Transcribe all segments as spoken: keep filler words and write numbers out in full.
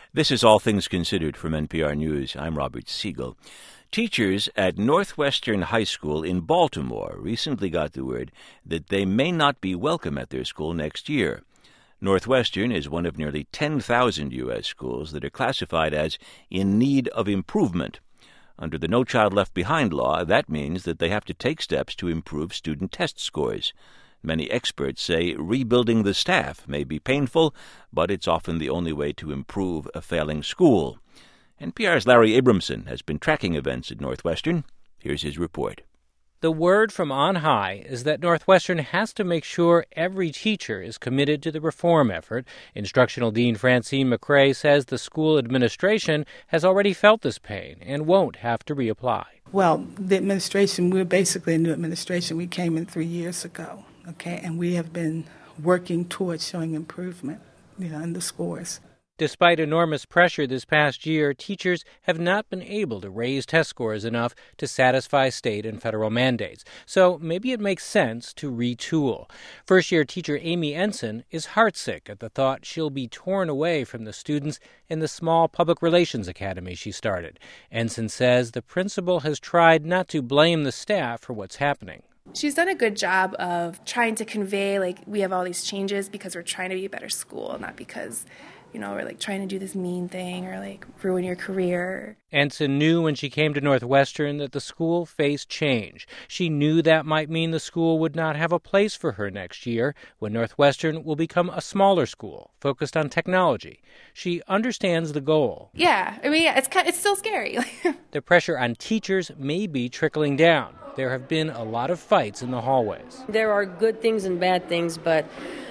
This is All Things Considered from N P R News. I'm Robert Siegel. Teachers at Northwestern High School in Baltimore recently got the word that they may not be welcome at their school next year. Northwestern is one of nearly ten thousand U S schools that are classified as in need of improvement. Under the No Child Left Behind law, that means that they have to take steps to improve student test scores. Many experts say rebuilding the staff may be painful, but it's often the only way to improve a failing school. N P R's Larry Abramson has been tracking events at Northwestern. Here's his report. The word from on high is that Northwestern has to make sure every teacher is committed to the reform effort. Instructional Dean Francine McRae says the school administration has already felt this pain and won't have to reapply. Well, the administration, we're basically a new administration. We came in three years ago, okay, and we have been working towards showing improvement, you know, in the scores. Despite enormous pressure this past year, teachers have not been able to raise test scores enough to satisfy state and federal mandates. So maybe it makes sense to retool. First-year teacher Amy Ensign is heartsick at the thought she'll be torn away from the students in the small public relations academy she started. Ensign says the principal has tried not to blame the staff for what's happening. She's done a good job of trying to convey, like, we have all these changes because we're trying to be a better school, not because, you know, we're, like, trying to do this mean thing or, like, ruin your career. Ensign knew when she came to Northwestern that the school faced change. She knew that might mean the school would not have a place for her next year when Northwestern will become a smaller school focused on technology. She understands the goal. Yeah, I mean, yeah, it's kind of, it's still scary. The pressure on teachers may be trickling down. There have been a lot of fights in the hallways. There are good things and bad things, but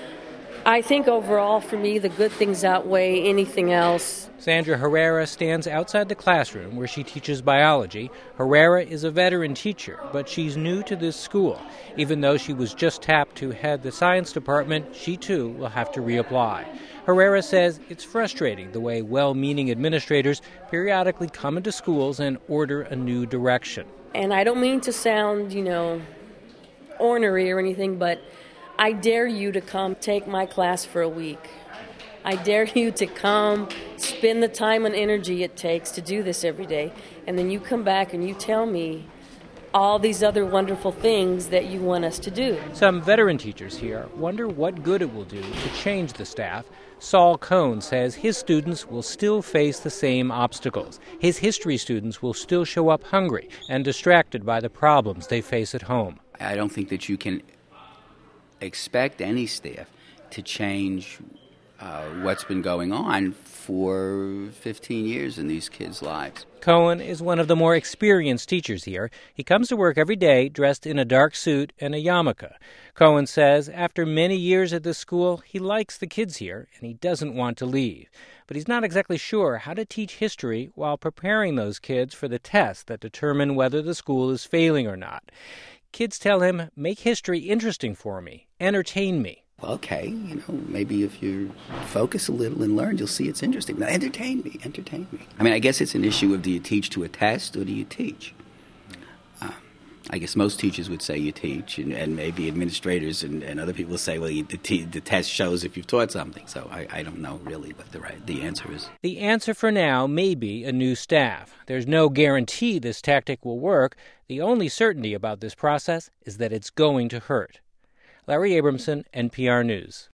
I think overall for me the good things outweigh anything else. Sandra Herrera stands outside the classroom where she teaches biology. Herrera is a veteran teacher, but she's new to this school. Even though she was just tapped to head the science department, she too will have to reapply. Herrera says it's frustrating the way well-meaning administrators periodically come into schools and order a new direction. And I don't mean to sound, you know, ornery or anything, but I dare you to come take my class for a week. I dare you to come, spend the time and energy it takes to do this every day, and then you come back and you tell me all these other wonderful things that you want us to do. Some veteran teachers here wonder what good it will do to change the staff. Saul Cohn says his students will still face the same obstacles. His history students will still show up hungry and distracted by the problems they face at home. I don't think that you can expect any staff to change uh, what's been going on for fifteen years in these kids' lives. Cohen is one of the more experienced teachers here. He comes to work every day dressed in a dark suit and a yarmulke. Cohen says after many years at this school, he likes the kids here and he doesn't want to leave. But he's not exactly sure how to teach history while preparing those kids for the tests that determine whether the school is failing or not. Kids tell him, make history interesting for me, entertain me. Okay, you know, maybe if you focus a little and learn, you'll see it's interesting. Now, entertain me, entertain me. I mean, I guess it's an issue of do you teach to a test or do you teach? Uh, I guess most teachers would say you teach, and, and maybe administrators and, and other people say, well, you, the, te- the test shows if you've taught something. So I, I don't know really what the right the answer is. The answer for now may be a new staff. There's no guarantee this tactic will work. The only certainty about this process is that it's going to hurt. Larry Abramson, N P R News.